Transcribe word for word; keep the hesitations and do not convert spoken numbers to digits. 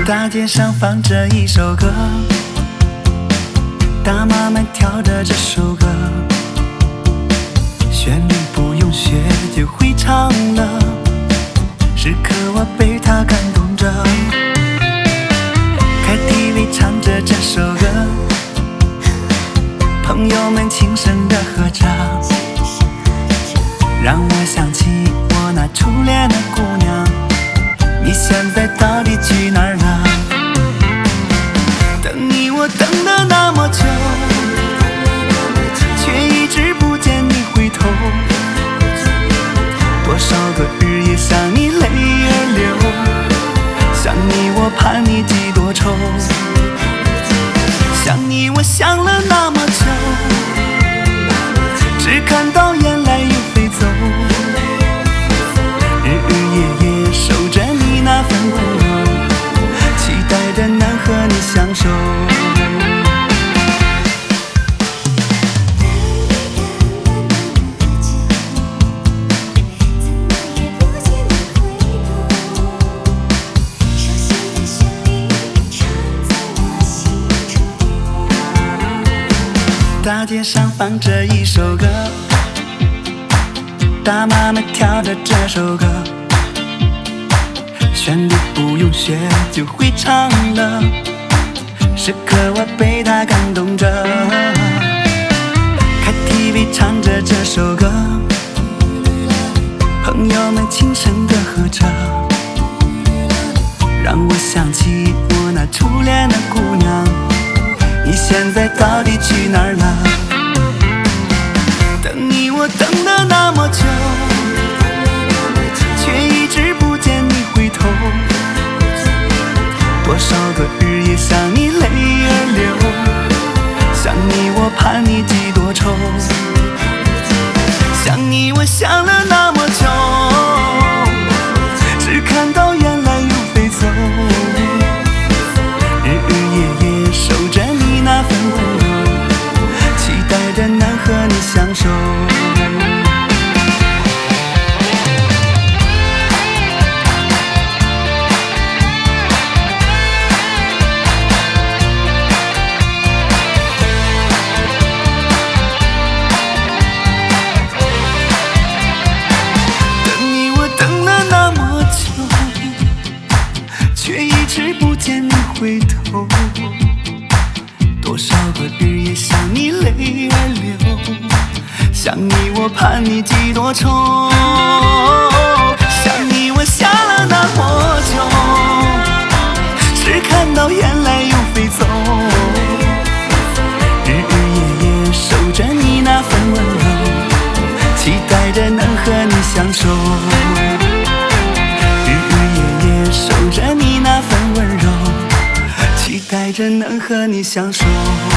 大街上放着一首歌，大妈们跳着这首歌，旋律不用学就会唱了，时刻我被它感动着。K T V 唱着这首歌，朋友们轻声的合唱，让我想起我那初恋的姑娘。你现在到底去哪儿了？等你我等了那么久，却一直不见你回头。多少个日夜想你泪儿流，想你我盼你几多愁。想你我想了那么久，只看到眼泪又飞走。日日夜夜守着你那份温柔，期待着能和你相守。大街上放着一首歌，大妈们跳着这首歌，旋律不用学就会唱了，时刻我被它感动着。K T V 唱着这首歌，朋友们轻声的合唱，让我想起我那初恋的姑娘。你现在到底去哪儿了？等你我等了那么久，却一直不见你回头。多少个日夜想你泪儿流，想你我盼你几多愁。想你我想了那么久，只看到眼泪又飞走。日日夜夜守着你那份温柔，期待着能和你相守。等你我等了那么久，却一直不见你回头。多少个日夜想你泪儿流，想你我盼你几多愁。想你我想了那么久，只看到眼泪又飞走。日日夜夜守着你那份温柔，期待着能和你相守。日日夜夜守着你那份温柔，期待着能和你相守。